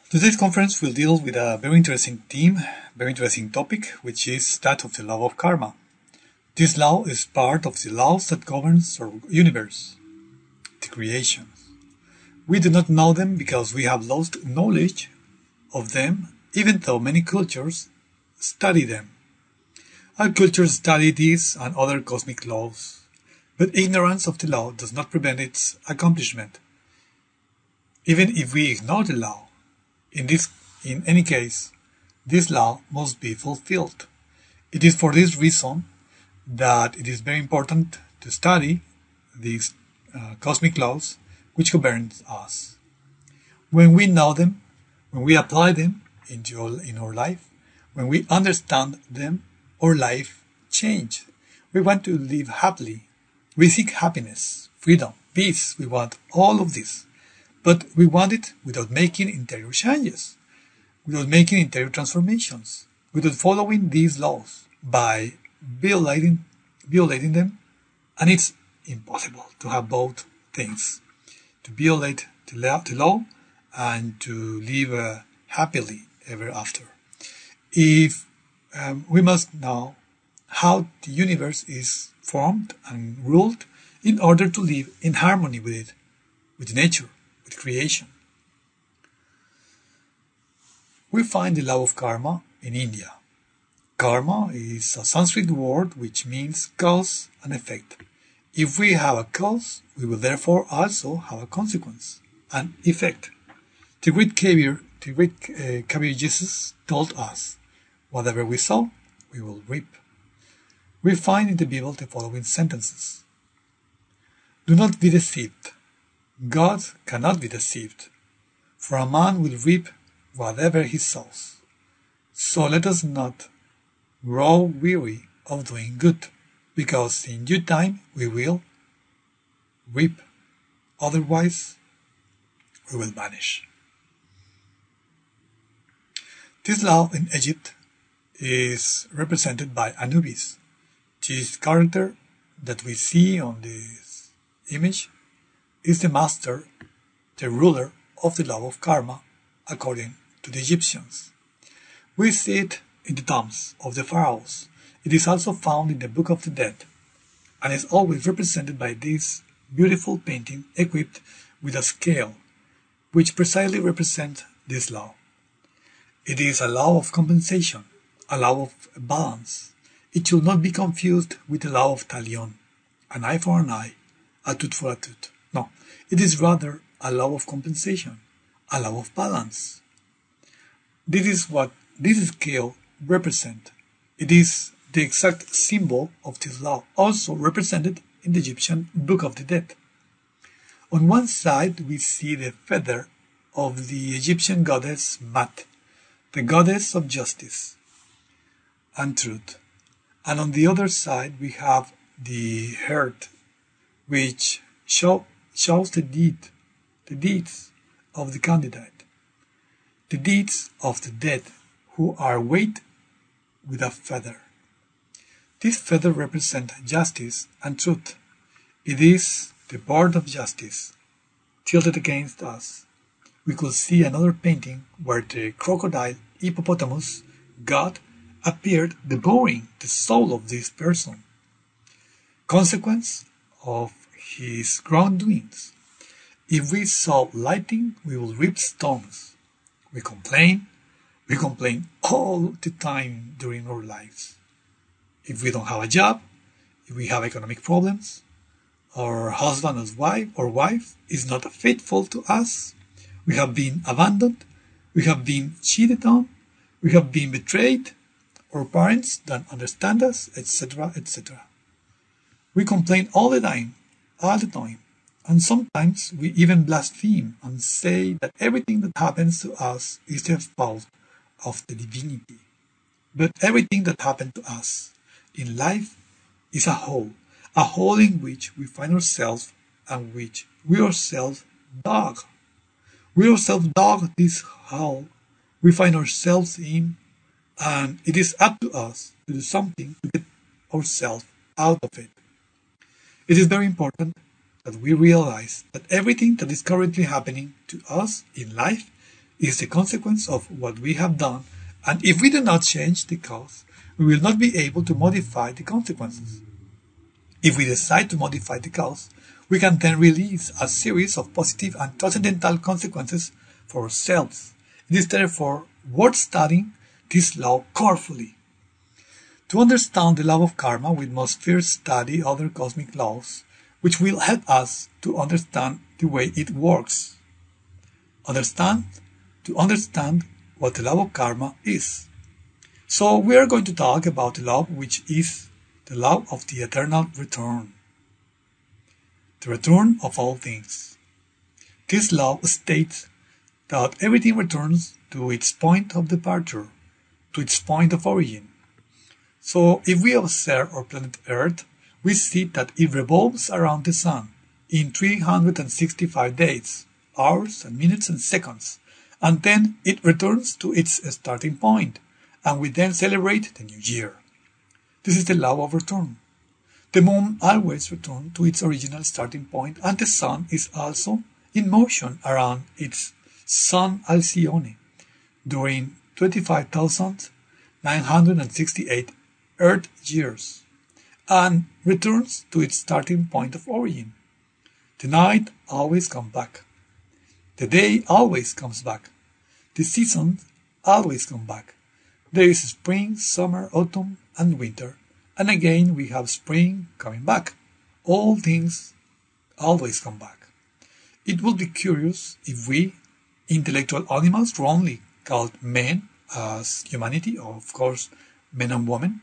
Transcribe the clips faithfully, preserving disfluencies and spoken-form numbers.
Today's conference will deal with a very interesting theme, very interesting topic, which is that of the law of karma. This law is part of the laws that governs our universe, the creation. We do not know them because we have lost knowledge of them, even though many cultures study them. Our cultures study these and other cosmic laws, but ignorance of the law does not prevent its accomplishment. Even if we ignore the law, in this, in any case, this law must be fulfilled. It is for this reason that it is very important to study these uh, cosmic laws which govern us. When we know them, when we apply them into in our life, when we understand them, our life changes. We want to live happily. We seek happiness, freedom, peace. We want all of this. But we want it without making interior changes, without making interior transformations, without following these laws, by violating, violating them. And it's impossible to have both things, to violate the law, the law and to live uh, happily ever after. If um, we must know how the universe is formed and ruled in order to live in harmony with it, with nature, with creation. We find the law of karma in India. Karma is a Sanskrit word which means cause and effect. If we have a cause, we will therefore also have a consequence, an effect. The great Kabir, the great uh, Kabir Jesus told us, whatever we sow, we will reap. We find in the Bible the following sentences. Do not be deceived. God cannot be deceived, for a man will reap whatever he sows. So let us not grow weary of doing good, because in due time we will reap. Otherwise, we will vanish. This law in Egypt is represented by Anubis. This character that we see on this image is the master, the ruler of the law of karma, according to the Egyptians. We see it in the tombs of the pharaohs. It is also found in the Book of the Dead, and is always represented by this beautiful painting equipped with a scale, which precisely represents this law. It is a law of compensation, a law of balance. It should not be confused with the law of talion, an eye for an eye, a tooth for a tooth. No, it is rather a law of compensation, a law of balance. This is what this scale represents. It is the exact symbol of this law, also represented in the Egyptian Book of the Dead. On one side we see the feather of the Egyptian goddess Mat, the goddess of justice and truth. And on the other side we have the heart, which show, shows the deed, the deeds of the candidate, the deeds of the dead who are weighed with a feather. This feather represents justice and truth. It is the board of justice tilted against us. We could see another painting where the crocodile hippopotamus god appeared devouring the soul of this person. Consequence of his wrongdoings. If we sow lightning, we will reap storms. We complain, we complain all the time during our lives. If we don't have a job, if we have economic problems, our husband or wife or wife is not faithful to us, we have been abandoned, we have been cheated on, we have been betrayed, our parents don't understand us, et cetera, et cetera. We complain all the time, all the time, and sometimes we even blaspheme and say that everything that happens to us is the fault of the divinity. But everything that happened to us in life is a whole, a whole in which we find ourselves and which we ourselves dug. We ourselves dug this hole we find ourselves in, and it is up to us to do something to get ourselves out of it. It is very important that we realize that everything that is currently happening to us in life is the consequence of what we have done, and if we do not change the cause, we will not be able to modify the consequences. If we decide to modify the cause, we can then release a series of positive and transcendental consequences for ourselves. It is therefore worth studying this law carefully. To understand the law of karma, we must first study other cosmic laws, which will help us to understand the way it works. Understand? To understand what the law of karma is. So we are going to talk about the law which is the law of the eternal return. The return of all things. This law states that everything returns to its point of departure, to its point of origin. So if we observe our planet Earth, we see that it revolves around the sun in three hundred sixty-five days, hours and minutes and seconds, and then it returns to its starting point, and we then celebrate the new year. This is the law of return. The moon always returns to its original starting point, and the sun is also in motion around its sun Alcyone during twenty-five thousand nine hundred sixty-eight Earth years, and returns to its starting point of origin. The night always comes back. The day always comes back. The seasons always come back. There is spring, summer, autumn, and winter, and again we have spring coming back. All things always come back. It would be curious if we, intellectual animals wrongly called men as humanity, or of course men and women,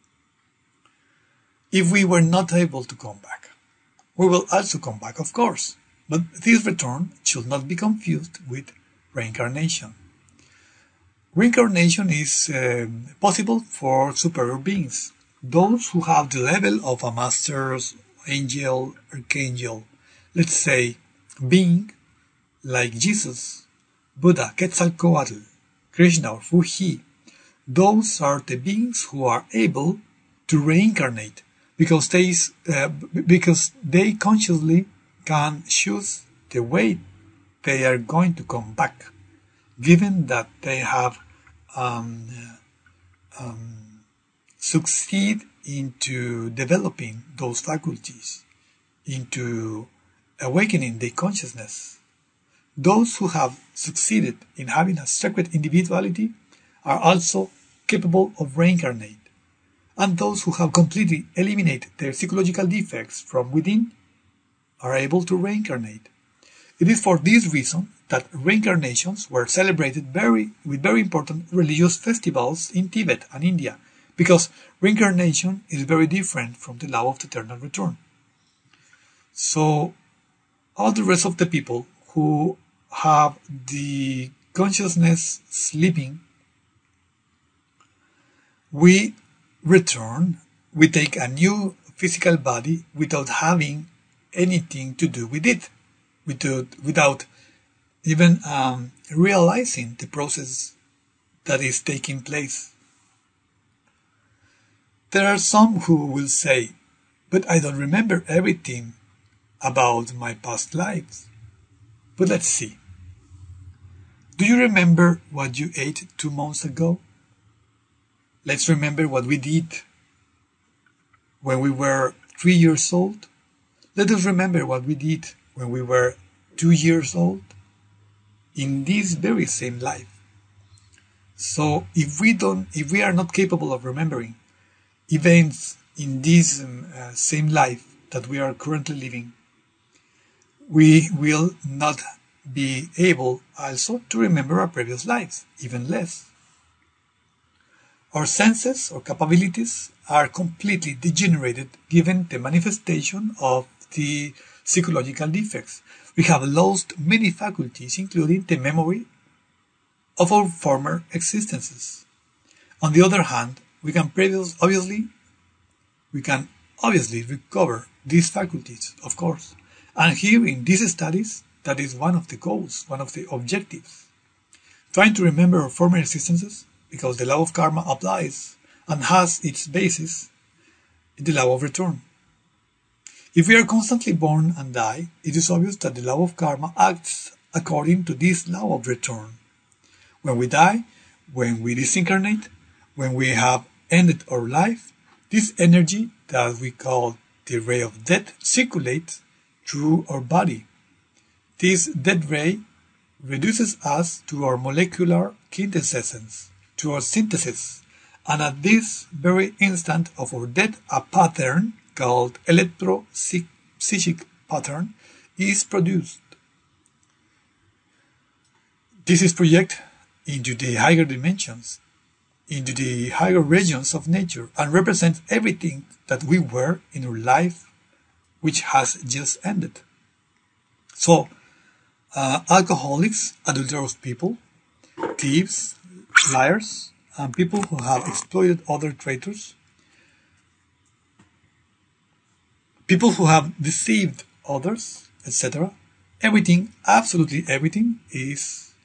if we were not able to come back. We will also come back, of course, but this return should not be confused with reincarnation. Reincarnation is uh, possible for superior beings, those who have the level of a master, angel, archangel, let's say being like Jesus, Buddha, Quetzalcoatl, Krishna, or Fuji. Those are the beings who are able to reincarnate because they, uh, because they consciously can choose the way they are going to come back, given that they have um, um, succeed into developing those faculties, into awakening their consciousness. Those who have succeeded in having a sacred individuality are also capable of reincarnate, and those who have completely eliminated their psychological defects from within are able to reincarnate. It is for this reason that reincarnations were celebrated very, with very important religious festivals in Tibet and India, because reincarnation is very different from the law of the eternal return. So, all the rest of the people who have the consciousness sleeping, we return, we take a new physical body without having anything to do with it, without, without even um, realizing the process that is taking place. There are some who will say, but I don't remember everything about my past lives. But let's see. Do you remember what you ate two months ago? Let's remember what we did when we were three years old. Let us remember what we did when we were two years old in this very same life. So if we don't, if we are not capable of remembering events in this um, uh, same life that we are currently living, we will not be able also to remember our previous lives, even less. Our senses or capabilities are completely degenerated given the manifestation of the psychological defects. We have lost many faculties, including the memory of our former existences. On the other hand, we can previous, obviously, we can obviously recover these faculties, of course. And here in these studies, that is one of the goals, one of the objectives. Trying to remember our former existences, because the law of karma applies and has its basis in the law of return. If we are constantly born and die, it is obvious that the law of karma acts according to this law of return. When we die, when we disincarnate, when we have ended our life, this energy that we call the ray of death circulates through our body. This death ray reduces us to our molecular quintessence, to our synthesis, and at this very instant of our death, a pattern called electro-psychic pattern is produced. This is projected into the higher dimensions, into the higher regions of nature, and represents everything that we were in our life which has just ended. So, uh, alcoholics, adulterous people, thieves, liars, and people who have exploited other traitors, people who have deceived others, et cetera. Everything, absolutely everything, is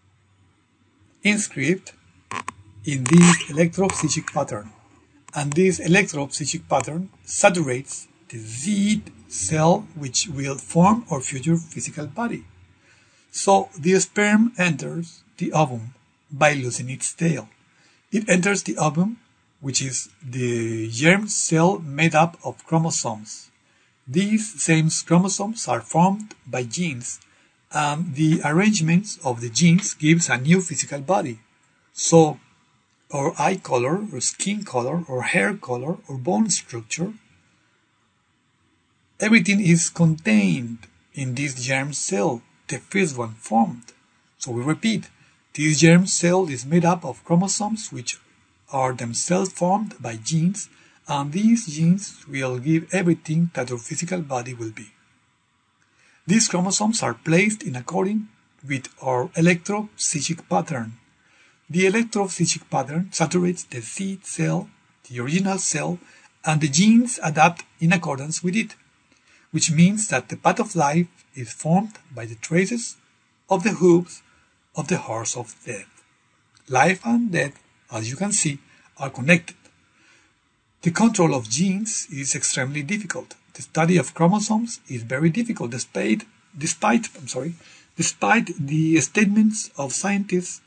inscribed in this electro-psychic pattern. And this electro-psychic pattern saturates the seed cell which will form our future physical body. So the sperm enters the ovum by losing its tail. It enters the ovum, which is the germ cell made up of chromosomes. These same chromosomes are formed by genes, and the arrangements of the genes gives a new physical body. So our eye color, or skin color, or hair color, or bone structure, everything is contained in this germ cell, the first one formed. So we repeat, this germ cell is made up of chromosomes which are themselves formed by genes, and these genes will give everything that our physical body will be. These chromosomes are placed in accordance with our electro-psychic pattern. The electro-psychic pattern saturates the seed cell, the original cell, and the genes adapt in accordance with it, which means that the path of life is formed by the traces of the hooves of the horse of death. Life and death, as you can see, are connected. The control of genes is extremely difficult. The study of chromosomes is very difficult, despite, despite, I'm sorry, despite the statements of scientists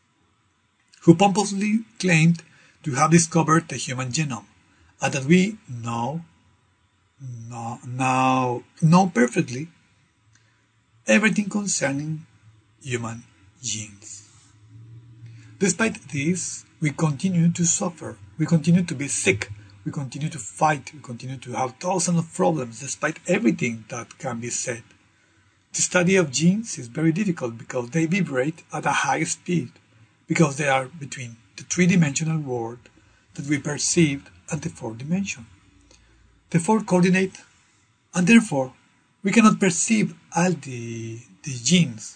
who pompously claimed to have discovered the human genome, and that we know, know, now know perfectly everything concerning human genes. Despite this, we continue to suffer, we continue to be sick, we continue to fight, we continue to have thousands of problems despite everything that can be said. The study of genes is very difficult because they vibrate at a high speed, because they are between the three-dimensional world that we perceived and the fourth dimension. The fourth coordinate, and therefore we cannot perceive all the, the genes.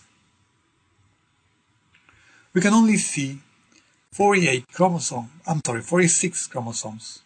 We can only see forty-eight chromosomes, I'm sorry, forty-six chromosomes.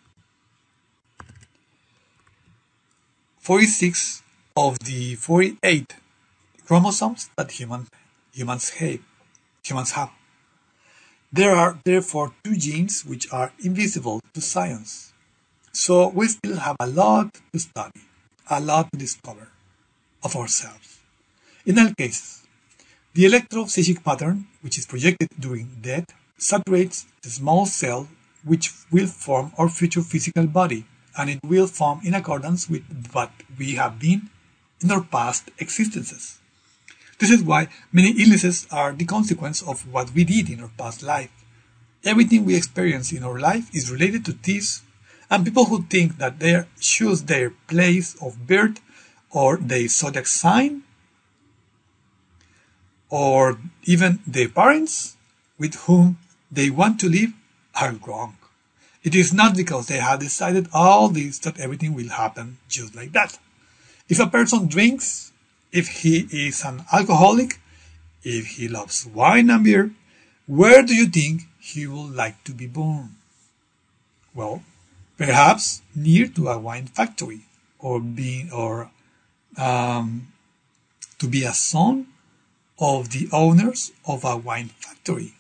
forty-six of the forty-eight chromosomes that human, humans have. Humans have. There are therefore two genes which are invisible to science. So we still have a lot to study, a lot to discover of ourselves. In all cases, the electro-psychic pattern, which is projected during death, saturates the small cell which will form our future physical body, and it will form in accordance with what we have been in our past existences. This is why many illnesses are the consequence of what we did in our past life. Everything we experience in our life is related to this, and people who think that they choose their place of birth or their zodiac sign or even their parents with whom they want to live are wrong. It is not because they have decided all this that everything will happen just like that. If a person drinks, if he is an alcoholic, if he loves wine and beer, where do you think he would like to be born? Well, perhaps near to a wine factory, or being, or um, to be a son of the owners of a wine factory.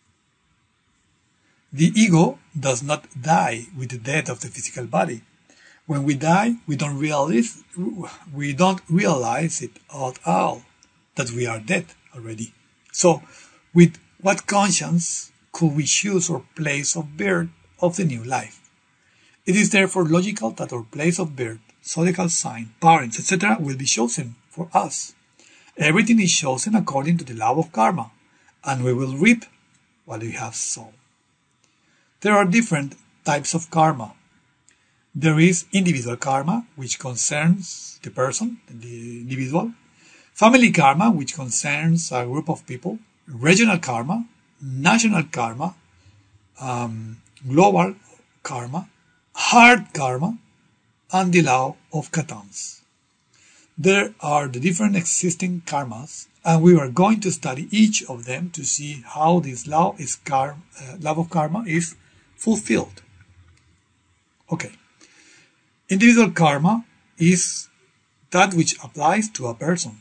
The ego does not die with the death of the physical body. When we die, we don't realize we don't realize it at all that we are dead already. So, with what conscience could we choose or place of birth of the new life? It is therefore logical that our place of birth, zodiacal sign, parents, et cetera will be chosen for us. Everything is chosen according to the law of karma, and we will reap what we have sown. There are different types of karma. There is individual karma, which concerns the person, the individual. Family karma, which concerns a group of people. Regional karma, national karma, um, global karma, hard karma, and the law of katans. There are the different existing karmas, and we are going to study each of them to see how this law is kar- uh, law of karma is fulfilled. Okay. Individual karma is that which applies to a person.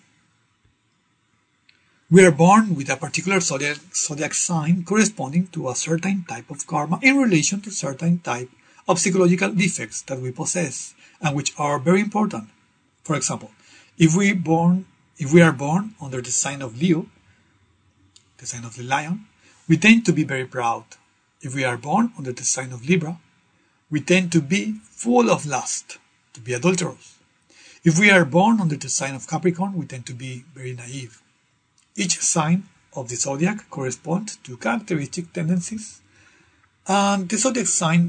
We are born with a particular zodiac, zodiac sign corresponding to a certain type of karma in relation to certain type of psychological defects that we possess and which are very important. For example, if we born if we are born under the sign of Leo, the sign of the lion, we tend to be very proud. If we are born under the sign of Libra, we tend to be full of lust, to be adulterous. If we are born under the sign of Capricorn, we tend to be very naive. Each sign of the zodiac corresponds to characteristic tendencies, and the zodiac sign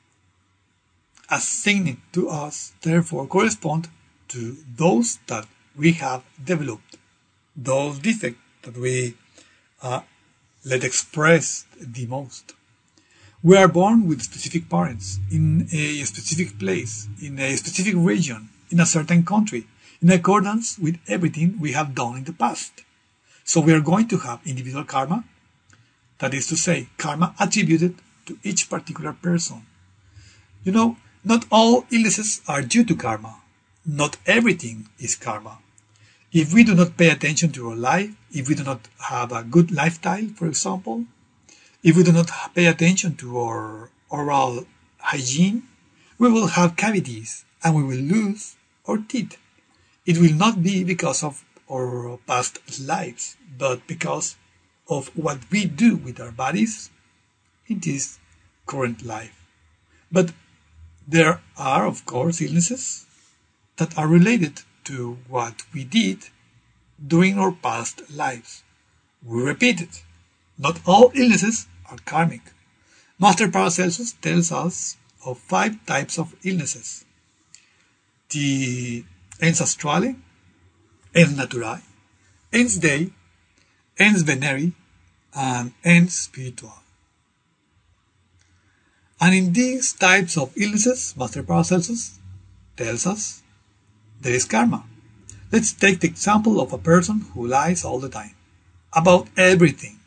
assigned to us therefore correspond to those that we have developed, those defects that we uh, let express the most. We are born with specific parents, in a specific place, in a specific region, in a certain country, in accordance with everything we have done in the past. So we are going to have individual karma, that is to say, karma attributed to each particular person. You know, not all illnesses are due to karma. Not everything is karma. If we do not pay attention to our life, if we do not have a good lifestyle, for example, if we do not pay attention to our oral hygiene, we will have cavities and we will lose our teeth. It will not be because of our past lives, but because of what we do with our bodies in this current life. But there are, of course, illnesses that are related to what we did during our past lives. We repeat it. Not all illnesses are karmic. Master Paracelsus tells us of five types of illnesses. The ens astrale, ens naturae, ens dei, ens veneri, and ens spiritual. And in these types of illnesses, Master Paracelsus tells us there is karma. Let's take the example of a person who lies all the time about everything.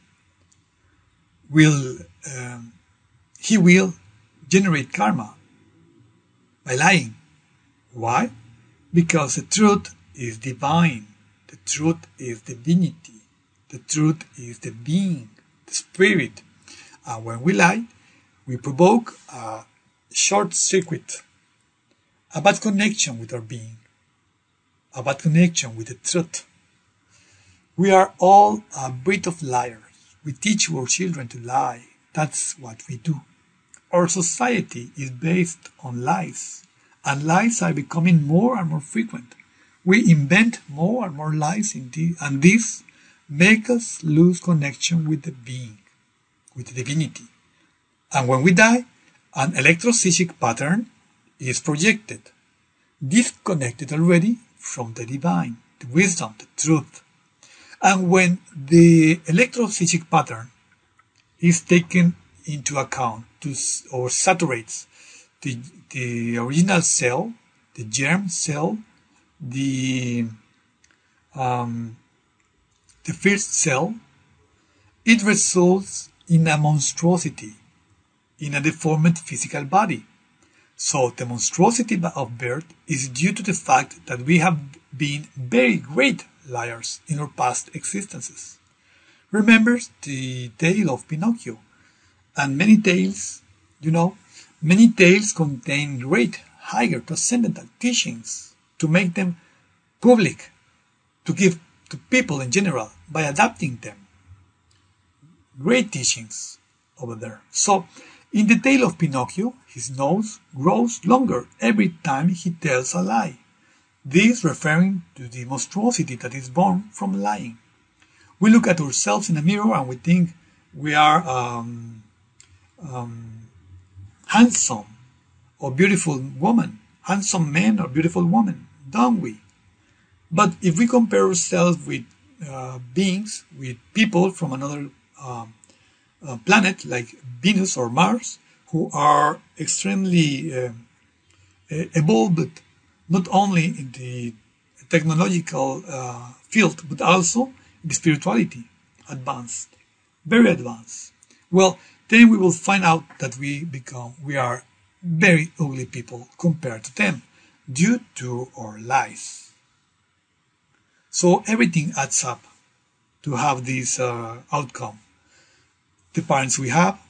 Will um, he will generate karma by lying. Why? Because the truth is divine. The truth is divinity. The truth is the being, the spirit. And when we lie, we provoke a short circuit, a bad connection with our being, a bad connection with the truth. We are all a breed of liars. We teach our children to lie. That's what we do. Our society is based on lies, and lies are becoming more and more frequent. We invent more and more lies, indeed, and this makes us lose connection with the being, with the divinity. And when we die, an electropsychic pattern is projected, disconnected already from the divine, the wisdom, the truth. And when the electropsychic pattern is taken into account to, or saturates the, the original cell, the germ cell, the, um, the first cell, it results in a monstrosity, in a deformed physical body. So the monstrosity of birth is due to the fact that we have been very great liars in our past existences. Remember the tale of Pinocchio, and many tales, you know, many tales contain great, higher, transcendental teachings to make them public, to give to people in general by adapting them. great teachings over there. So, in the tale of Pinocchio, his nose grows longer every time he tells a lie. This referring to the monstrosity that is born from lying. We look at ourselves in a mirror and we think we are um, um, handsome or beautiful woman, handsome man or beautiful woman, don't we? But if we compare ourselves with uh, beings, with people from another um, uh, planet like Venus or Mars, who are extremely uh, evolved, not only in the technological uh, field, but also in the spirituality, advanced, very advanced. Well, then we will find out that we become, we are very ugly people compared to them due to our lies. So everything adds up to have this uh, outcome. The parents we have,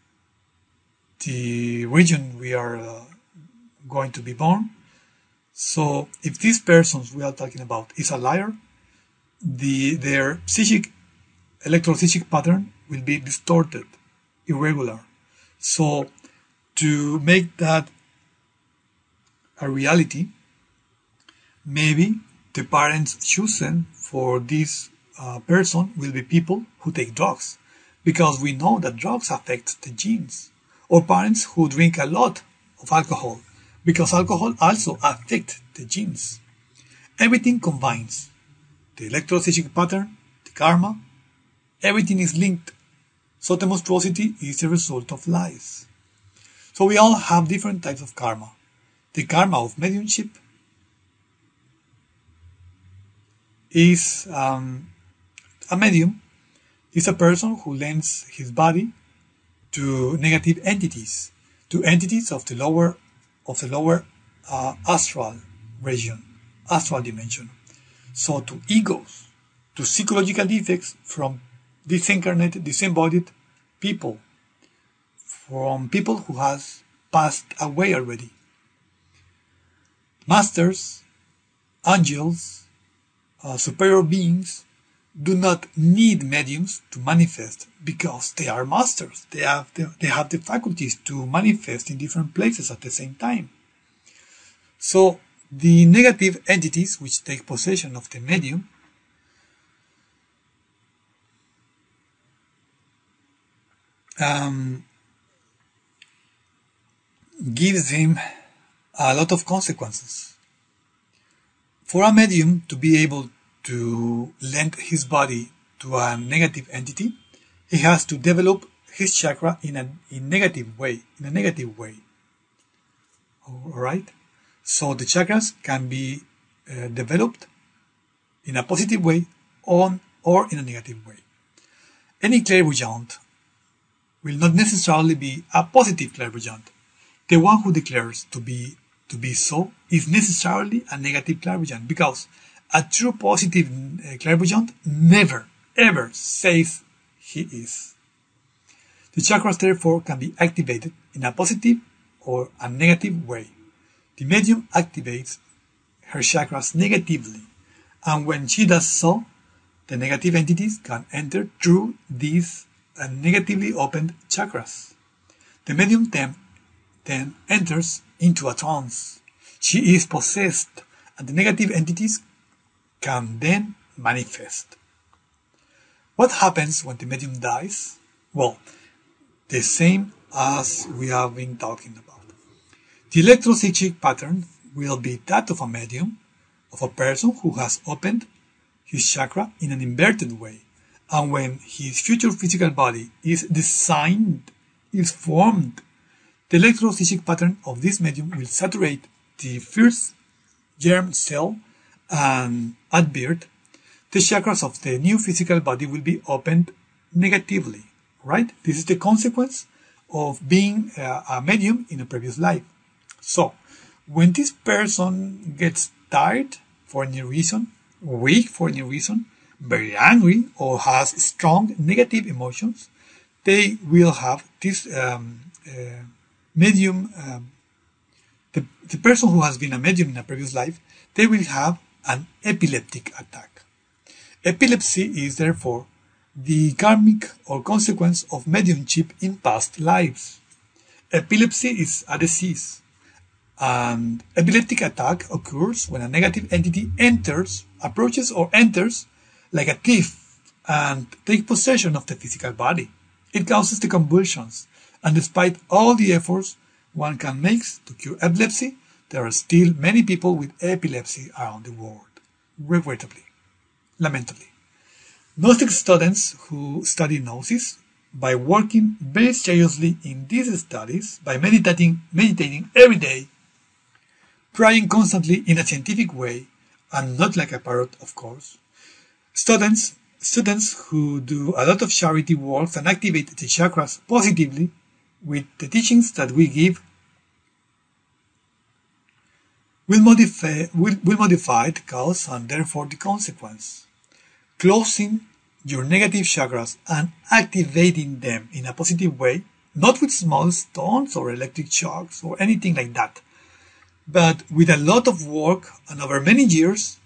the region we are uh, going to be born. So if these persons we are talking about is a liar, the their psychic, electropsychic pattern will be distorted, irregular. So to make that a reality, maybe the parents chosen for this uh, person will be people who take drugs, because we know that drugs affect the genes, or parents who drink a lot of alcohol, because alcohol also affects the genes. Everything combines. The electropsychic pattern, the karma, everything is linked. So the monstrosity is the result of lies. So we all have different types of karma. The karma of mediumship is um, a medium is a person who lends his body to negative entities, to entities of the lower of the lower uh, astral region, astral dimension. So to egos, to psychological defects from disincarnated, disembodied people, from people who has passed away already. Masters, angels, uh, superior beings do not need mediums to manifest because they are masters. They have the, they have the faculties to manifest in different places at the same time. So the negative entities which take possession of the medium um, gives him a lot of consequences. For a medium to be able to lend his body to a negative entity, he has to develop his chakra in a in negative way, in a negative way. All right? So the chakras can be uh, developed in a positive way on or in a negative way. Any clairvoyant will not necessarily be a positive clairvoyant. The one who declares to be to be so is necessarily a negative clairvoyant, because a true positive uh, clairvoyant never ever says he is. The chakras therefore can be activated in a positive or a negative way. The medium activates her chakras negatively, and when she does so, the negative entities can enter through these uh, negatively opened chakras. The medium then, then enters into a trance. She is possessed, and the negative entities can then manifest. What happens when the medium dies? Well, the same as we have been talking about. The electropsychic pattern will be that of a medium, of a person who has opened his chakra in an inverted way, and when his future physical body is designed, is formed, the electropsychic pattern of this medium will saturate the first germ cell, and at birth, the chakras of the new physical body will be opened negatively, right? This is the consequence of being a, a medium in a previous life. So, when this person gets tired for any reason, weak for any reason, very angry, or has strong negative emotions, they will have this um, uh, medium, um, the, the person who has been a medium in a previous life, they will have an epileptic attack. Epilepsy is therefore the karmic or consequence of mediumship in past lives. Epilepsy is a disease. An epileptic attack occurs when a negative entity enters, approaches or enters like a thief and takes possession of the physical body. It causes the convulsions, and despite all the efforts one can make to cure epilepsy, there are still many people with epilepsy around the world, regrettably, lamentably. Gnostic students who study Gnosis, by working very seriously in these studies, by meditating, meditating every day, praying constantly in a scientific way, and not like a parrot, of course. Students, students who do a lot of charity works and activate the chakras positively with the teachings that we give will modify, will, will modify the cause and therefore the consequence. Closing your negative chakras and activating them in a positive way, not with small stones or electric shocks or anything like that, but with a lot of work and over many years,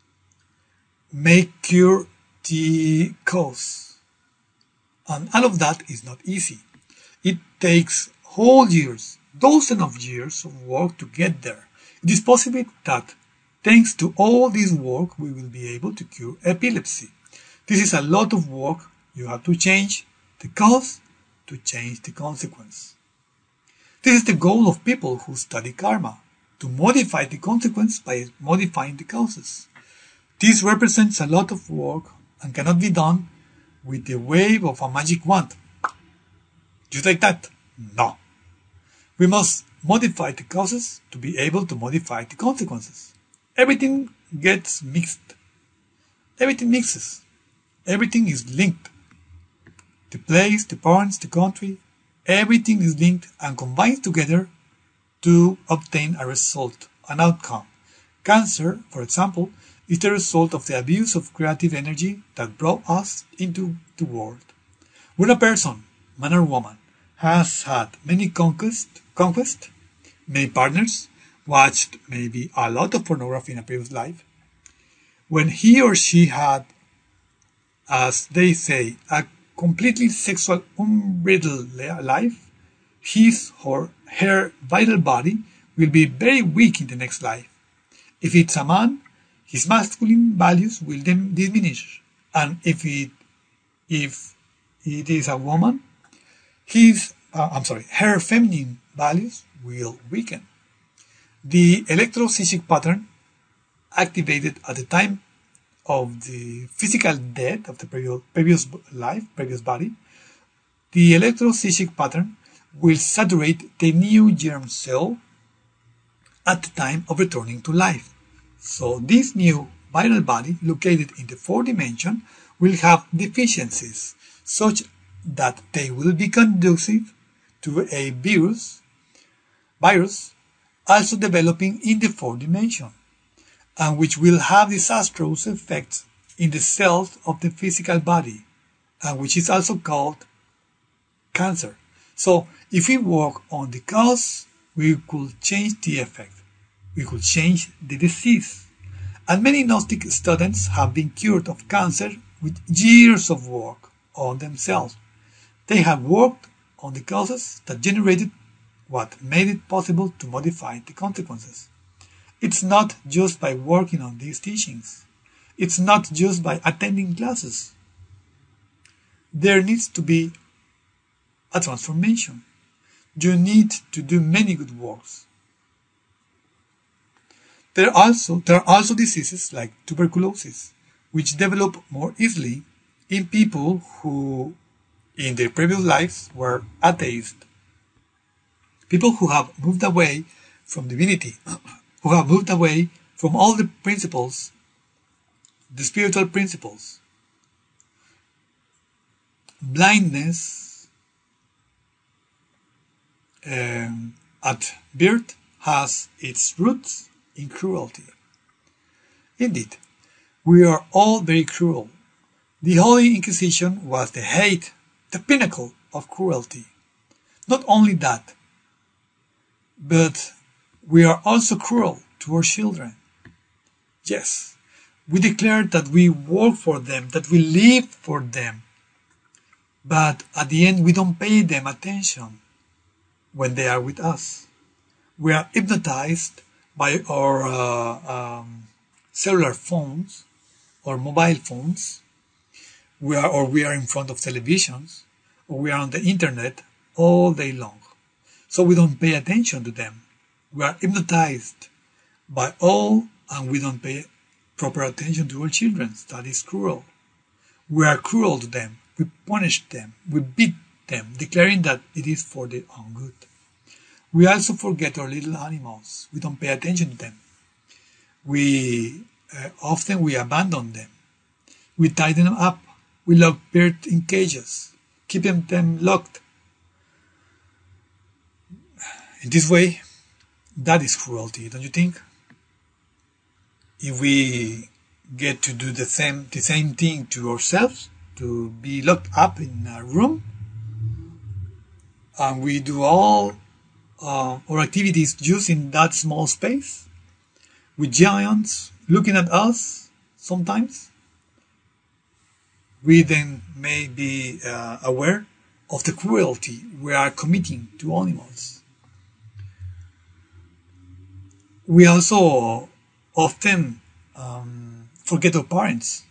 may cure the cause. And all of that is not easy. It takes whole years, dozens of years of work to get there. It is possible that thanks to all this work, we will be able to cure epilepsy. This is a lot of work. You have to change the cause to change the consequence. This is the goal of people who study karma, to modify the consequence by modifying the causes. This represents a lot of work and cannot be done with the wave of a magic wand. Just like that? No. We must modify the causes to be able to modify the consequences. Everything gets mixed. Everything mixes. Everything is linked. The place, the parents, the country, everything is linked and combines together to obtain a result, an outcome. Cancer, for example, is the result of the abuse of creative energy that brought us into the world. When a person, man or woman, has had many conquests, conquest, many partners, watched maybe a lot of pornography in a previous life, when he or she had, as they say, a completely sexual unbridled life, his or her vital body will be very weak in the next life. If it's a man, his masculine values will then diminish, and if it if it is a woman, his uh, I'm sorry, her feminine values will weaken. The electropsychic pattern activated at the time of the physical death of the previous, previous life, previous body, the electropsychic pattern will saturate the new germ cell at the time of returning to life. So this new viral body located in the fourth dimension will have deficiencies such that they will be conducive to a virus, virus also developing in the fourth dimension, and which will have disastrous effects in the cells of the physical body, and which is also called cancer. So if we work on the cause, we could change the effect. We could change the disease. And many Gnostic students have been cured of cancer with years of work on themselves. They have worked on the causes that generated what made it possible to modify the consequences. It's not just by working on these teachings. It's not just by attending classes. There needs to be a transformation. You need to do many good works. There are also, there are also diseases like tuberculosis, which develop more easily in people who, in their previous lives, were atheists. People who have moved away from divinity, who have moved away from all the principles, the spiritual principles. Blindness um, at birth has its roots in cruelty. Indeed, we are all very cruel. The Holy Inquisition was the hate, the pinnacle of cruelty. Not only that, but we are also cruel to our children. Yes, we declare that we work for them, that we live for them, But at the end, we don't pay them attention when they are with us. We are hypnotized by our uh, um, cellular phones or mobile phones. We are, or we are in front of televisions, or we are on the internet all day long. So we don't pay attention to them. We are hypnotized by all, and we don't pay proper attention to our children. That is cruel. We are cruel to them. We punish them. We beat them, declaring that it is for their own good. We also forget our little animals. We don't pay attention to them. We uh, often we abandon them. We tie them up. We lock birds in cages, keeping them locked. In this way, that is cruelty, don't you think? If we get to do the same the same thing to ourselves, to be locked up in a room, and we do all uh, our activities just in that small space, with giants looking at us sometimes, we then may be uh, aware of the cruelty we are committing to animals. We also often um, forget our parents.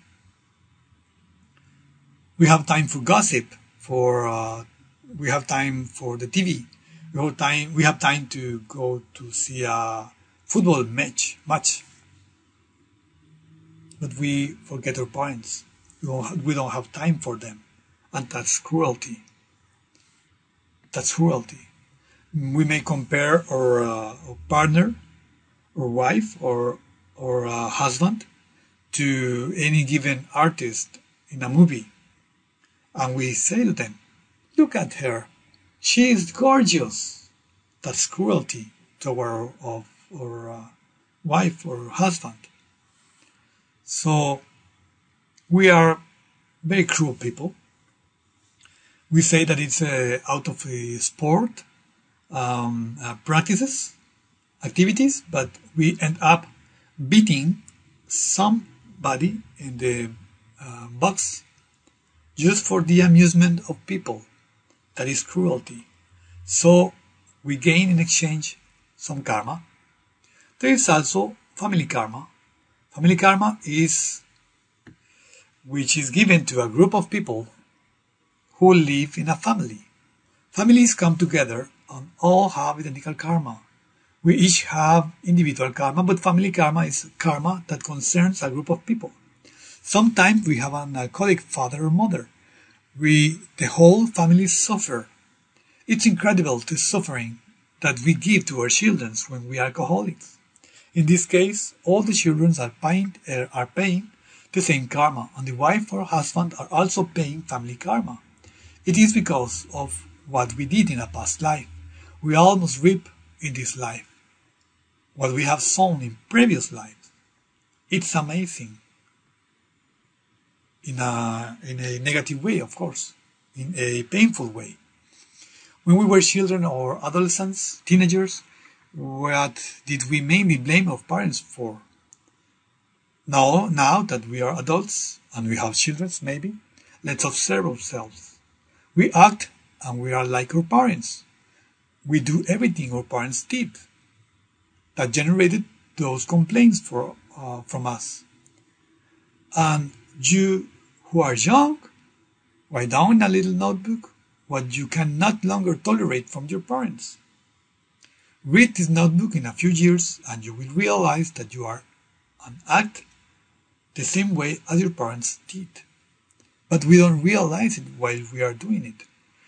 We have time for gossip, for uh, we have time for the T V. We have time. We have time to go to see a football match. Match, but we forget our parents. We don't, have, we don't have time for them, and that's cruelty. That's cruelty. We may compare our, uh, our partner, or wife, or or uh, husband to any given artist in a movie, and we say to them, "Look at her, she is gorgeous." That's cruelty to our of our uh, wife or husband. So we are very cruel people. We say that it's uh, out of a sport um, uh, practices, activities, but we end up beating somebody in the uh, box just for the amusement of people. That is cruelty. So we gain in exchange some karma. There is also family karma. Family karma is which is given to a group of people who live in a family. Families come together and all have identical karma. We each have individual karma, but family karma is karma that concerns a group of people. Sometimes we have an alcoholic father or mother. We, the whole family suffer. It's incredible the suffering that we give to our children when we are alcoholics. In this case, all the children are paying, uh, are paying the same karma, and the wife or husband are also paying family karma. It is because of what we did in a past life. We all must reap in this life what we have sown in previous lives. It's amazing. In a, in a negative way, of course. In a painful way. When we were children or adolescents, teenagers, what did we mainly blame our parents for? Now, now that we are adults and we have children, maybe, let's observe ourselves. We act and we are like our parents. We do everything our parents did. That generated those complaints for, uh, from us. And you who are young, write down in a little notebook what you can not longer tolerate from your parents. Read this notebook in a few years and you will realize that you are and act the same way as your parents did. But we don't realize it while we are doing it.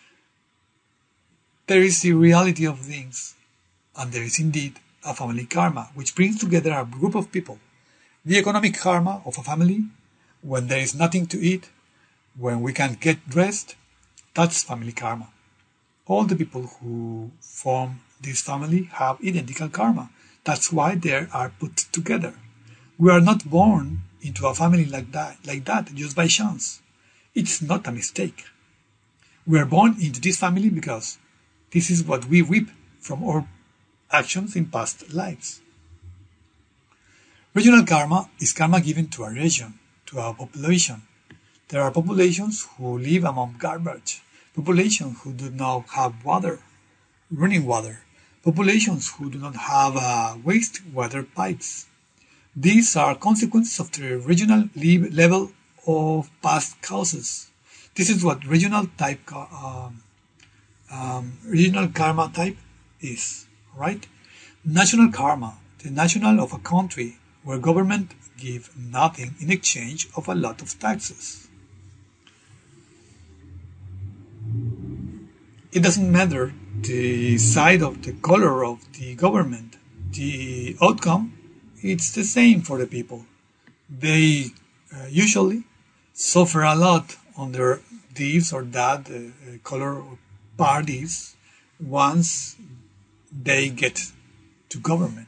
There is the reality of things, and there is indeed a family karma, which brings together a group of people. The economic karma of a family, when there is nothing to eat, when we can't get dressed, that's family karma. All the people who form this family have identical karma. That's why they are put together. We are not born into a family like that, like that just by chance. It's not a mistake. We are born into this family because this is what we reap from our actions in past lives. Regional karma is karma given to a region, to a population. There are populations who live among garbage, populations who do not have water, running water, populations who do not have uh, wastewater pipes. These are consequences of the regional level of past causes. This is what regional type, um, um, regional karma type is, right? National karma, the national of a country where government give nothing in exchange of a lot of taxes. It doesn't matter the side of the color of the government. The outcome, it's the same for the people. They uh, usually suffer a lot under this or that uh, color parties once they get to government.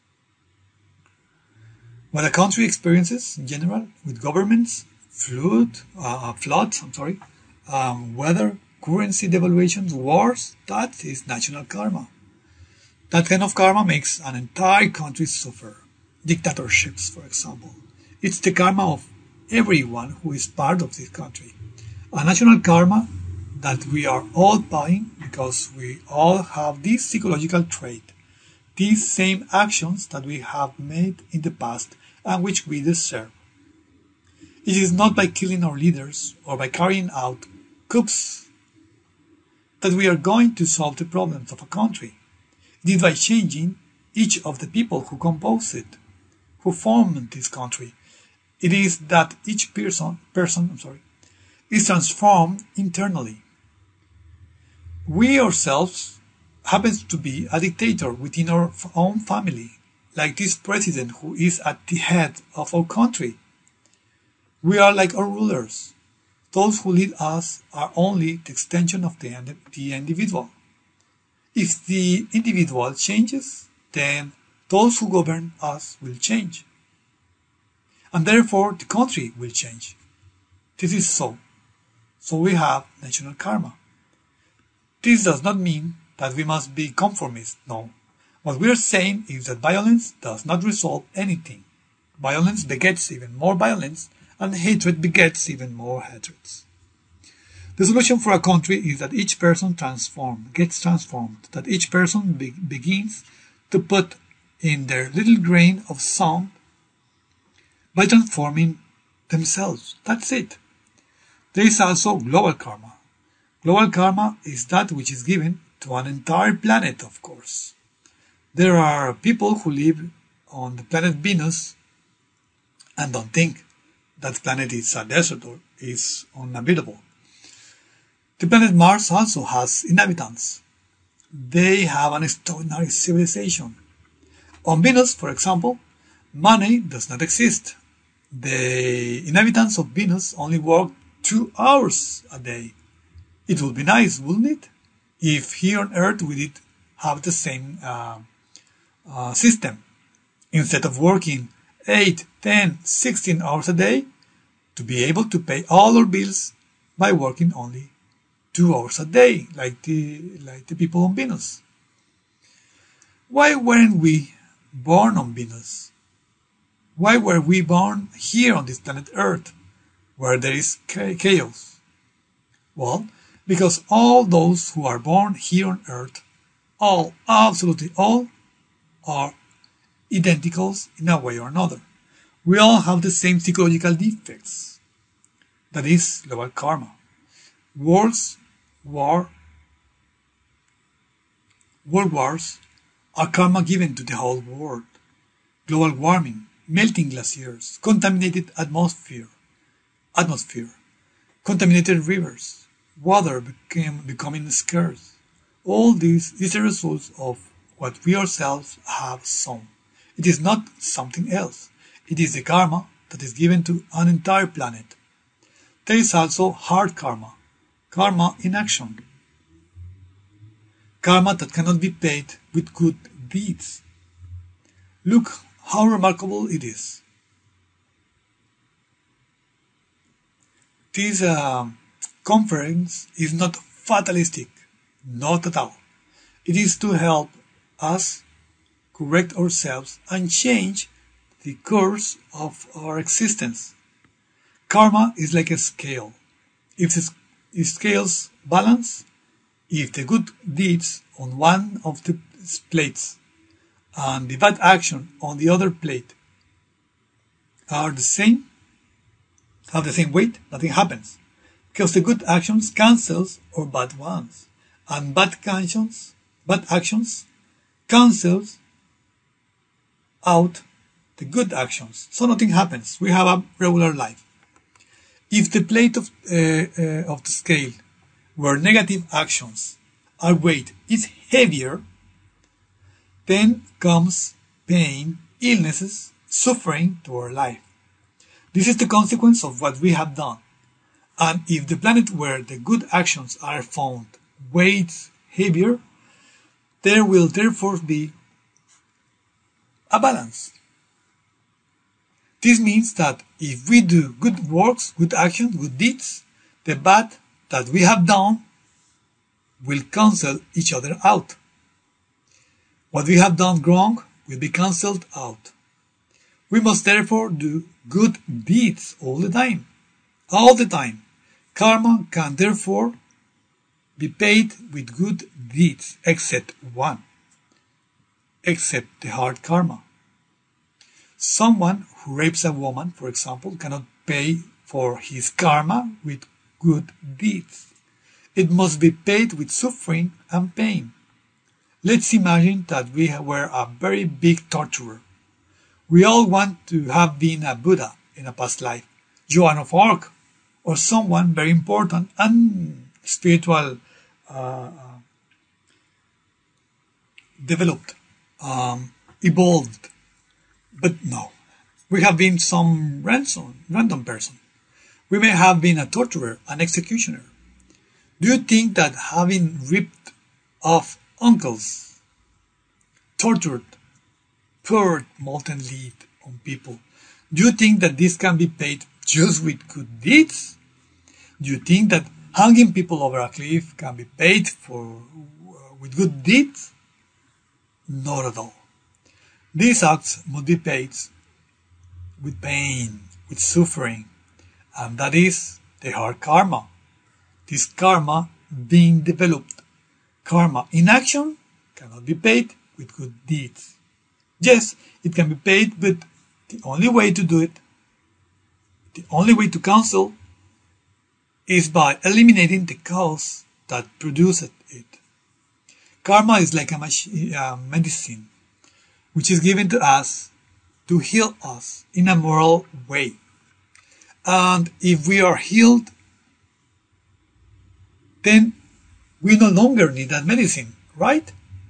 What a country experiences in general with governments, flood, uh, floods, I'm sorry, um, weather, currency devaluations, wars, that is national karma. That kind of karma makes an entire country suffer. Dictatorships, for example. It's the karma of everyone who is part of this country. A national karma that we are all paying because we all have this psychological trait, these same actions that we have made in the past and which we deserve. It is not by killing our leaders or by carrying out coups that we are going to solve the problems of a country. It is by changing each of the people who compose it, who form this country. It is that each person, person I'm sorry, is transformed internally. We ourselves happens to be a dictator within our own family, like this president who is at the head of our country. We are like our rulers. Those who lead us are only the extension of the, the individual. If the individual changes, then those who govern us will change. And therefore the country will change. This is so. So we have national karma. This does not mean that we must be conformist, no. What we are saying is that violence does not resolve anything. Violence begets even more violence, and hatred begets even more hatreds. The solution for a country is that each person transform, gets transformed, that each person be begins to put in their little grain of sand by transforming themselves. That's it. There is also global karma. Global karma is that which is given to an entire planet, of course. There are people who live on the planet Venus and don't think that planet is a desert or is uninhabitable. The planet Mars also has inhabitants. They have an extraordinary civilization. On Venus, for example, money does not exist. The inhabitants of Venus only work two hours a day. It would be nice, wouldn't it? If here on Earth we did have the same uh, uh, system. Instead of working eight, ten, sixteen hours a day, to be able to pay all our bills by working only two hours a day, like the, like the people on Venus. Why weren't we born on Venus? Why were we born here on this planet Earth, where there is chaos? Well, because all those who are born here on Earth, all, absolutely all, are identicals in a way or another. We all have the same psychological defects. That is global karma. Wars, war, world wars are karma given to the whole world. Global warming, melting glaciers, contaminated atmosphere, atmosphere, contaminated rivers, water became, becoming scarce. All this is a result of what we ourselves have sown. It is not something else. It is the karma that is given to an entire planet. There is also hard karma, karma in action, karma that cannot be paid with good deeds. Look how remarkable it is. This uh, conference is not fatalistic, not at all. It is to help us correct ourselves and change the course of our existence. Karma is like a scale. If it scales balance, if the good deeds on one of the plates and the bad action on the other plate are the same, have the same weight, nothing happens. Because the good actions cancels our bad ones. And bad actions, bad actions cancels out the good actions. So nothing happens. We have a regular life. If the plate of, uh, uh, of the scale where negative actions are weight is heavier, then comes pain, illnesses, suffering to our life. This is the consequence of what we have done. And if the planet where the good actions are found weighs heavier, there will therefore be a balance. This means that if we do good works, good actions, good deeds, the bad that we have done will cancel each other out. What we have done wrong will be cancelled out. We must therefore do good deeds all the time. All the time. Karma can therefore be paid with good deeds, except one. Except the hard karma. Someone who rapes a woman, for example, cannot pay for his karma with good deeds. It must be paid with suffering and pain. Let's imagine that we were a very big torturer. We all want to have been a Buddha in a past life, Joan of Arc, or someone very important and spiritual, uh, developed, um, evolved. But no, we have been some random, random person. We may have been a torturer, an executioner. Do you think that having ripped off uncles, tortured, poured molten lead on people, do you think that this can be paid just with good deeds? Do you think that hanging people over a cliff can be paid for uh, with good deeds? Not at all. These acts must be paid with pain, with suffering, and that is the hard karma. This karma being developed. Karma in action cannot be paid with good deeds. Yes, it can be paid, but the only way to do it, the only way to cancel, is by eliminating the cause that produced it. Karma is like a machine, uh, medicine, which is given to us to heal us in a moral way. And if we are healed, then we no longer need that medicine, right?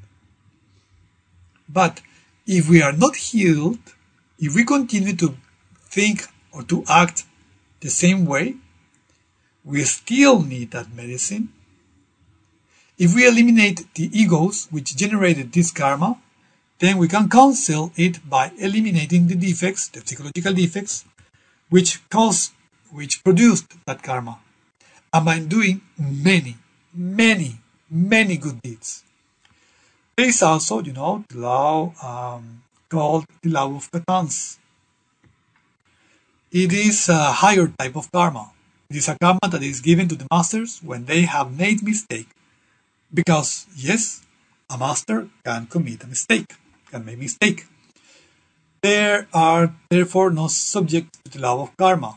But if we are not healed, if we continue to think or to act the same way, we still need that medicine. If we eliminate the egos which generated this karma, then we can cancel it by eliminating the defects, the psychological defects, which caused, which produced that karma, and by doing many, many, many good deeds. There is also, you know, the law um, called the law of Katans. It is a higher type of karma. It is a karma that is given to the masters when they have made mistake. Because, yes, a master can commit a mistake, can make mistake. They are therefore not subject to the law of karma.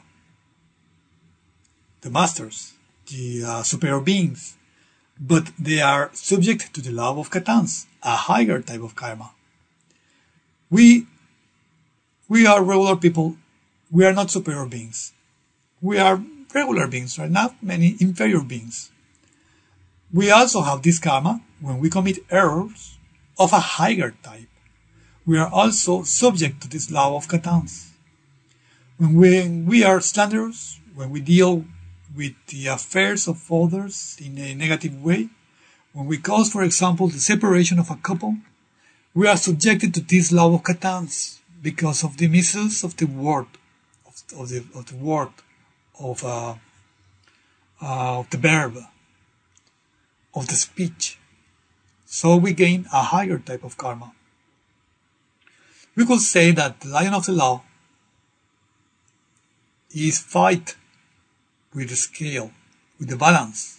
The masters, the uh, superior beings, but they are subject to the law of Katans, a higher type of karma. We, we are regular people. We are not superior beings. We are regular beings, right? Not many inferior beings. We also have this karma when we commit errors of a higher type. We are also subject to this law of Katans. When we, we are slanderers, when we deal with the affairs of others in a negative way, when we cause, for example, the separation of a couple, we are subjected to this law of Katans because of the misuse of the word, of, of, the, of the word, of, uh, uh, of the verb, of the speech. So we gain a higher type of karma. We could say that the lion of the law is fight with the scale, with the balance.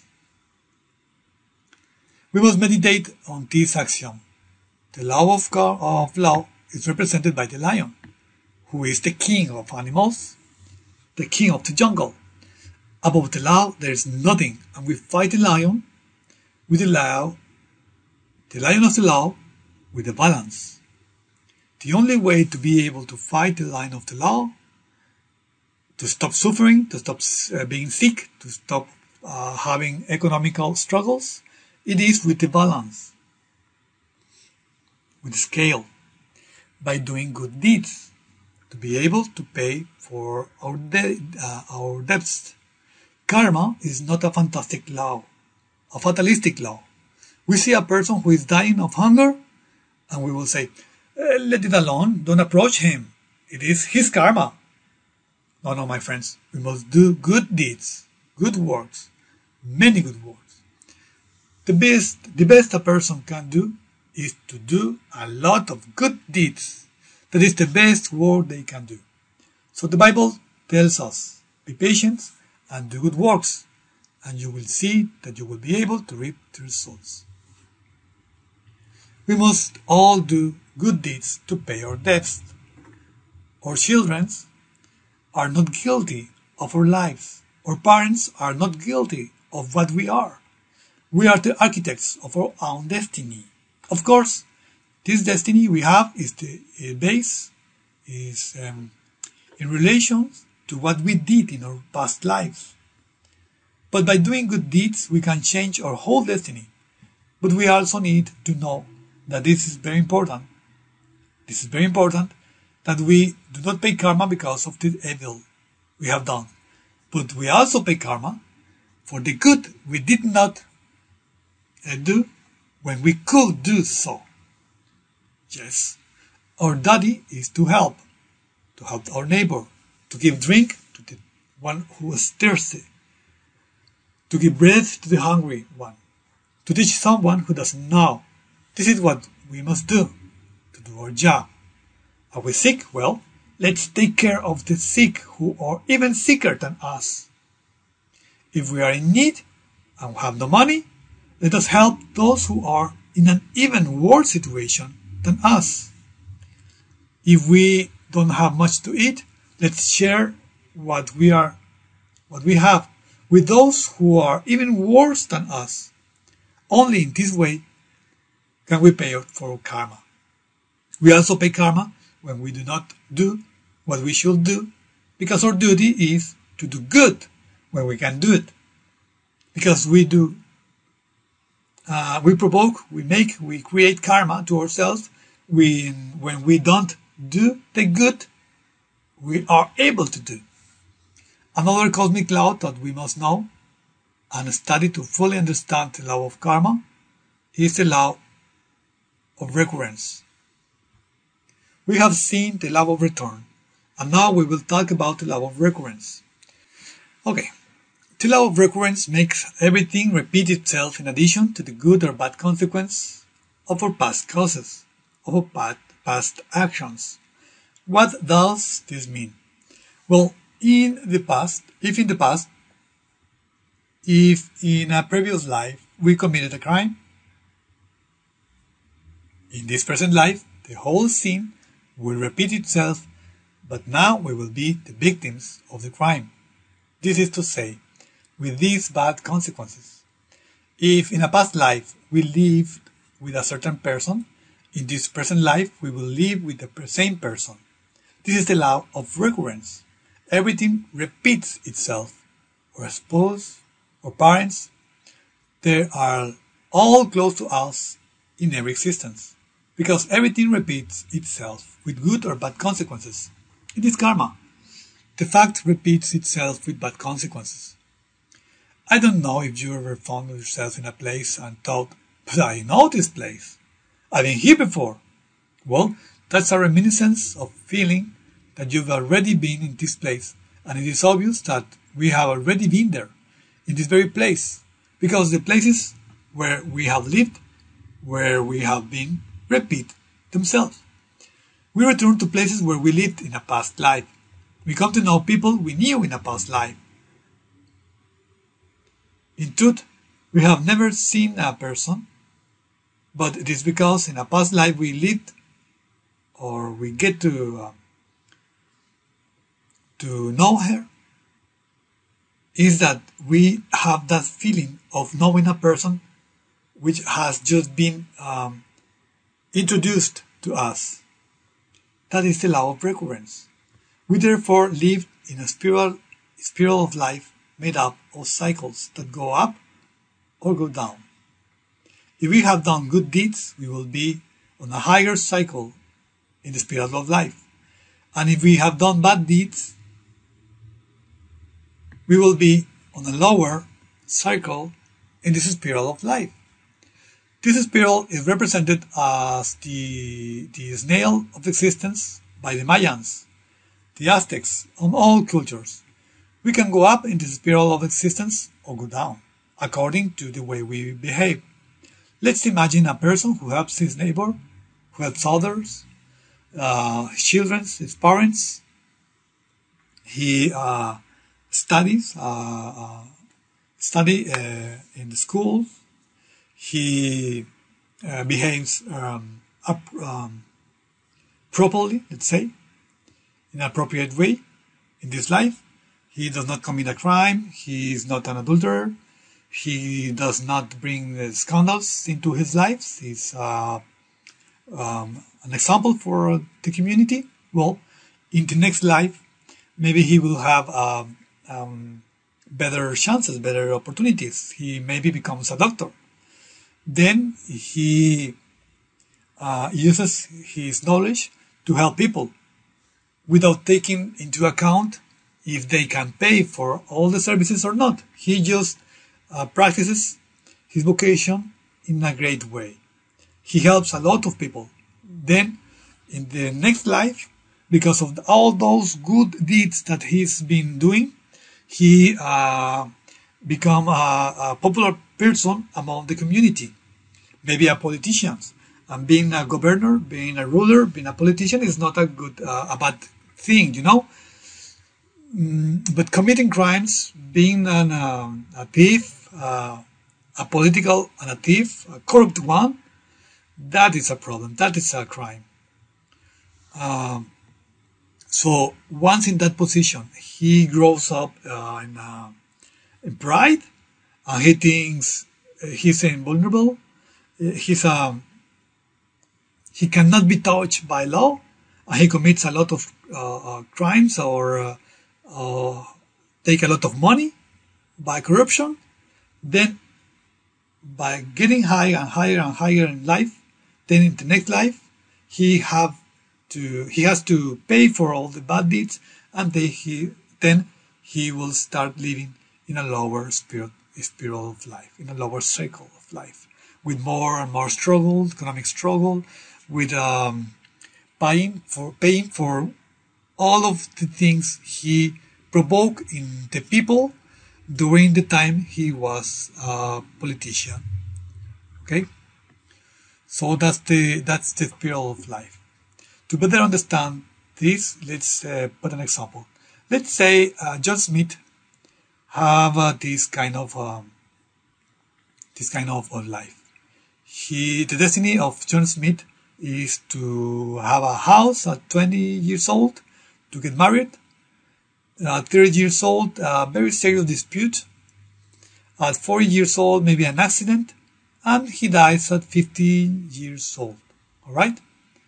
We must meditate on this axiom. The law of God of law is represented by the lion, who is the king of animals, the king of the jungle. Above the law there is nothing, and we fight the lion with the law, the lion of the law, with the balance. The only way to be able to fight the lion of the law, to stop suffering, to stop uh, being sick, to stop uh, having economical struggles, it is with the balance, with the scale, by doing good deeds, to be able to pay for our, de- uh, our debts. Karma is not a fantastic law, a fatalistic law. We see a person who is dying of hunger, and we will say, eh, let it alone, don't approach him. It is his karma. No, no, my friends, we must do good deeds, good works, many good works. The best, the best a person can do is to do a lot of good deeds. That is the best work they can do. So the Bible tells us, be patient and do good works, and you will see that you will be able to reap the results. We must all do good deeds to pay our debts. Our children are not guilty of our lives. Our parents are not guilty of what we are. We are the architects of our own destiny. Of course, this destiny we have is the uh, base, is um, in relation to what we did in our past lives. But by doing good deeds, we can change our whole destiny. But we also need to know that this is very important. This is very important that we do not pay karma because of the evil we have done. But we also pay karma for the good we did not uh, do when we could do so. Yes, our duty is to help, to help our neighbor, to give drink to the one who is thirsty, to give bread to the hungry one, to teach someone who doesn't know. This is what we must do, to do our job. Are we sick? Well, let's take care of the sick who are even sicker than us. If we are in need and have no money, let us help those who are in an even worse situation than us. If we don't have much to eat, let's share what we are, what we have with those who are even worse than us. Only in this way can we pay for our karma. We also pay karma when we do not do what we should do, because our duty is to do good when we can do it. Because we do, uh, we provoke, we make, we create karma to ourselves. We, when we don't do the good, we are able to do. Another cosmic law that we must know and study to fully understand the law of karma is the law of recurrence. We have seen the law of return, and now we will talk about the law of recurrence. Okay, the law of recurrence makes everything repeat itself in addition to the good or bad consequence of our past causes, of our past, past actions. What does this mean? Well, in the past, if in the past, if in a previous life we committed a crime, in this present life, the whole sin will repeat itself, but now we will be the victims of the crime. This is to say, with these bad consequences. If in a past life we lived with a certain person, in this present life we will live with the same person. This is the law of recurrence. Everything repeats itself. Our spouse, our parents, they are all close to us in every existence. Because everything repeats itself with good or bad consequences. It is karma. The fact repeats itself with bad consequences. I don't know if you ever found yourself in a place and thought, but I know this place. I've been here before. Well, that's a reminiscence of feeling that you've already been in this place, and it is obvious that we have already been there, in this very place, because the places where we have lived, where we have been, repeat themselves. We return to places where we lived in a past life. We come to know people we knew in a past life. In truth, we have never seen a person, but it is because in a past life we lived, or we get to uh, to know her, is that we have that feeling of knowing a person which has just been um, introduced to us. That is the law of recurrence. We therefore live in a spiral, spiral of life made up of cycles that go up or go down. If we have done good deeds, we will be on a higher cycle in the spiral of life. And if we have done bad deeds, we will be on a lower cycle in this spiral of life. This spiral is represented as the, the snail of existence by the Mayans, the Aztecs, and all cultures. We can go up in the spiral of existence or go down, according to the way we behave. Let's imagine a person who helps his neighbor, who helps others, uh, his children, his parents. He uh, studies, uh, uh, study uh, in the school. He uh, behaves um, up, um, properly, let's say, in an appropriate way in this life. He does not commit a crime. He is not an adulterer. He does not bring uh, scandals into his life. He's uh, um, an example for the community. Well, in the next life, maybe he will have uh, um, better chances, better opportunities. He maybe becomes a doctor. Then he uh, uses his knowledge to help people without taking into account if they can pay for all the services or not. He just uh, practices his vocation in a great way. He helps a lot of people. Then, in the next life, because of all those good deeds that he's been doing, he uh, become a, a popular person among the community. Maybe a politician. And being a governor, being a ruler, being a politician is not a good, uh, a bad thing, you know. Mm, but committing crimes, being an, uh, a thief, uh, a political, and a thief, a corrupt one, that is a problem. That is a crime. Um, so once in that position, he grows up uh, in, uh, in pride, and he thinks he's invulnerable. He's um, he cannot be touched by law, and he commits a lot of uh, uh, crimes or uh, uh, take a lot of money by corruption. Then, by getting higher and higher and higher in life, then in the next life, he have to he has to pay for all the bad deeds, and they, he then he will start living in a lower spirit, spiral of life, in a lower cycle of life, with more and more struggle, economic struggle, with um, paying for paying for all of the things he provoked in the people during the time he was a politician. Okay, so that's the that's the spiral of life. To better understand this, let's uh, put an example. Let's say uh, John Smith have uh, this kind of um, this kind of, of life. He the destiny of John Smith is to have a house at twenty years old, to get married. At thirty years old, a very serious dispute. At forty years old, maybe an accident, and he dies at fifty years old. All right.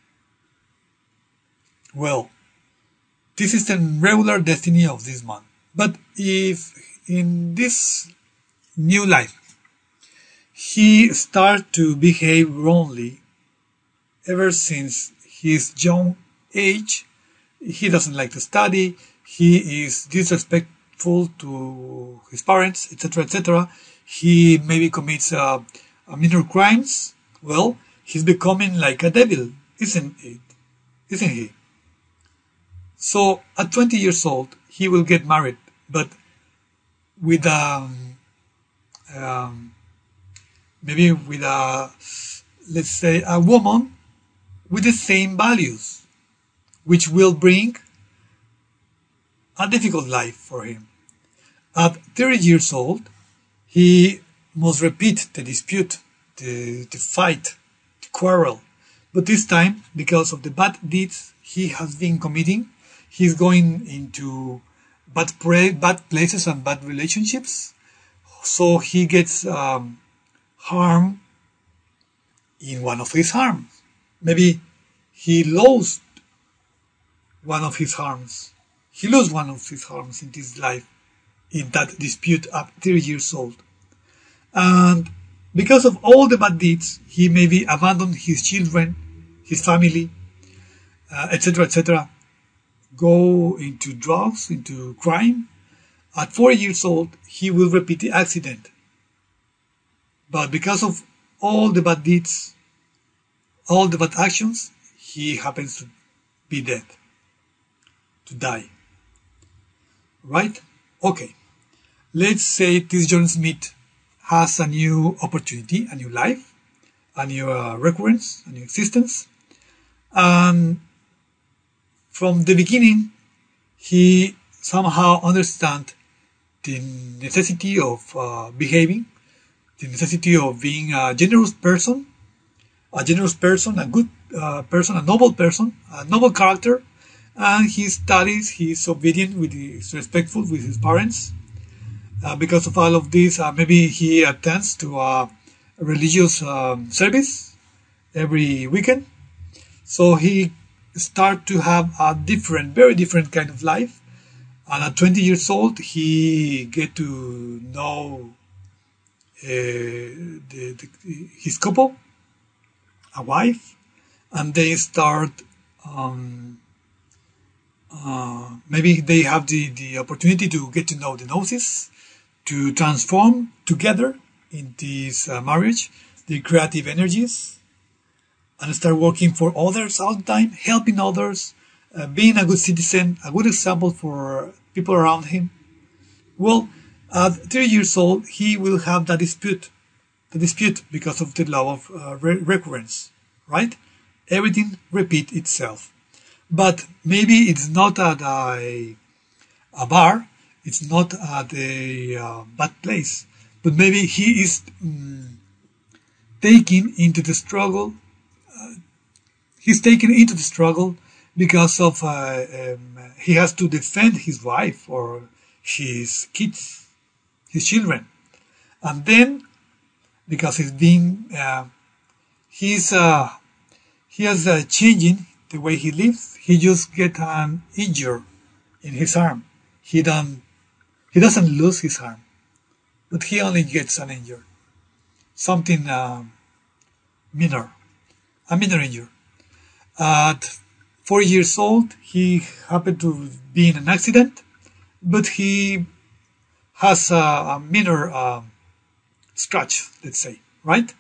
Well, this is the regular destiny of this man. But if in this new life he starts to behave wrongly ever since his young age, he doesn't like to study, he is disrespectful to his parents, et cetera, et cetera. He maybe commits uh, minor crimes. Well, he's becoming like a devil, isn't it? Isn't he? So at twenty years old, he will get married, but with um, um, maybe with a, let's say, a woman with the same values, which will bring a difficult life for him. At thirty years old, he must repeat the dispute, the, the fight, the quarrel. But this time, because of the bad deeds he has been committing, he's going into bad, pra- bad places and bad relationships. So he gets um, harmed in one of his harms. Maybe he lost one of his harms. He lost one of his harms in his life in that dispute at thirty years old. And because of all the bad deeds, he maybe abandoned his children, his family, uh, et cetera, et cetera. Go into drugs, into crime. At forty years old, he will repeat the accident. But because of all the bad deeds, all the bad actions, he happens to be dead, to die. Right? Okay. Let's say this John Smith has a new opportunity, a new life, a new uh, recurrence, a new existence. And from the beginning, he somehow understands the necessity of uh, behaving, the necessity of being a generous person, a generous person, a good uh, person, a noble person, a noble character, and he studies, he is obedient, with is respectful with his parents. Uh, because of all of this, uh, maybe he attends to a religious um, service every weekend. So he start to have a different, very different kind of life. And at twenty years old, he get to know uh, the, the, his couple, a wife, and they start, um, uh, maybe they have the, the opportunity to get to know the Gnosis, to transform together in this uh, marriage, the creative energies, and start working for others all the time, helping others, uh, being a good citizen, a good example for people around him. Well, at thirty years old, he will have that dispute, the dispute because of the law of uh, re- recurrence, right? Everything repeat itself. But maybe it's not at a, a bar, it's not at a uh, bad place, but maybe he is um, taken into the struggle. Uh, he's taken into the struggle because of uh, um, he has to defend his wife or his kids, his children, and then because he's being uh, he's uh, he is uh, changing the way he lives. He just get an injury in his arm. He don't he doesn't lose his arm, but he only gets an injury, something uh, minor, a minor injury. At four years old, he happened to be in an accident, but he has a, a minor uh, scratch, let's say, right?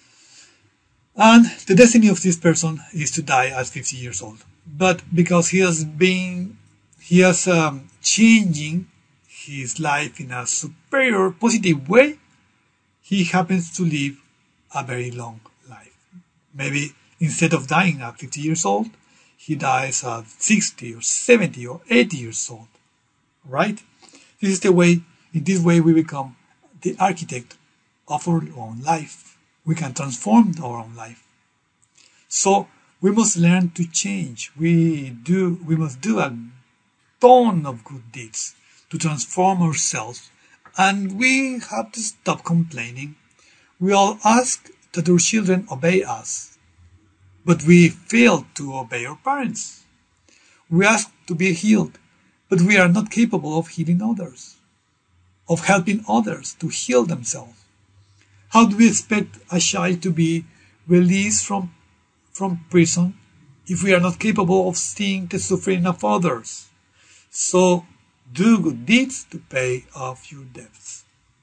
And the destiny of this person is to die at fifty years old. But because he has been, he has um, changing his life in a superior, positive way, he happens to live a very long life. Maybe instead of dying at fifty years old, he dies at sixty or seventy or eighty years old. Right? This is the way, in this way we become the architect of our own life. We can transform our own life. So we must learn to change. We do, we must do a ton of good deeds to transform ourselves, and we have to stop complaining. We all ask that our children obey us, but we fail to obey our parents. We ask to be healed, but we are not capable of healing others, of helping others to heal themselves. How do we expect a child to be released from, from prison if we are not capable of seeing the suffering of others? So, do good deeds to pay off your debts.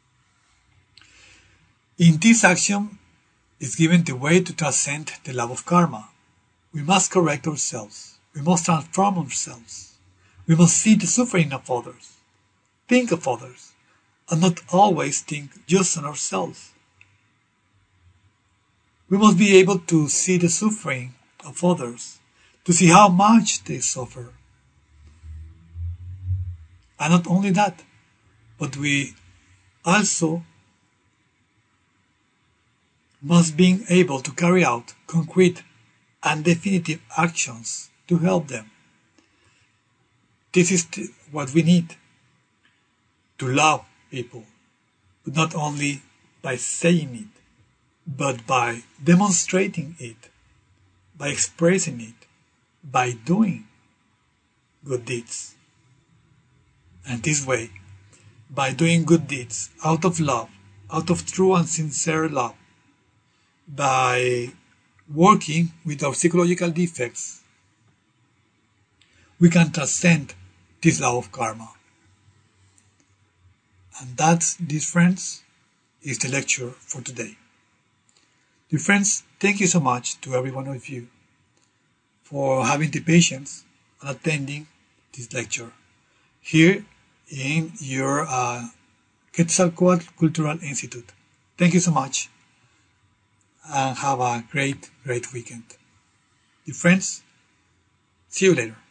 In this axiom is given the way to transcend the law of karma. We must correct ourselves. We must transform ourselves. We must see the suffering of others, think of others, and not always think just on ourselves. We must be able to see the suffering of others, to see how much they suffer. And not only that, but we also must be able to carry out concrete and definitive actions to help them. This is what we need to love people, but not only by saying it, but by demonstrating it, by expressing it, by doing good deeds. And this way, by doing good deeds out of love, out of true and sincere love, by working with our psychological defects, we can transcend this law of karma. And that, dear friends, is the lecture for today. Dear friends, thank you so much to every one of you for having the patience and attending this lecture here in your uh, Quetzalcoatl Cultural Institute. Thank you so much and have a great, great weekend. Dear friends, see you later.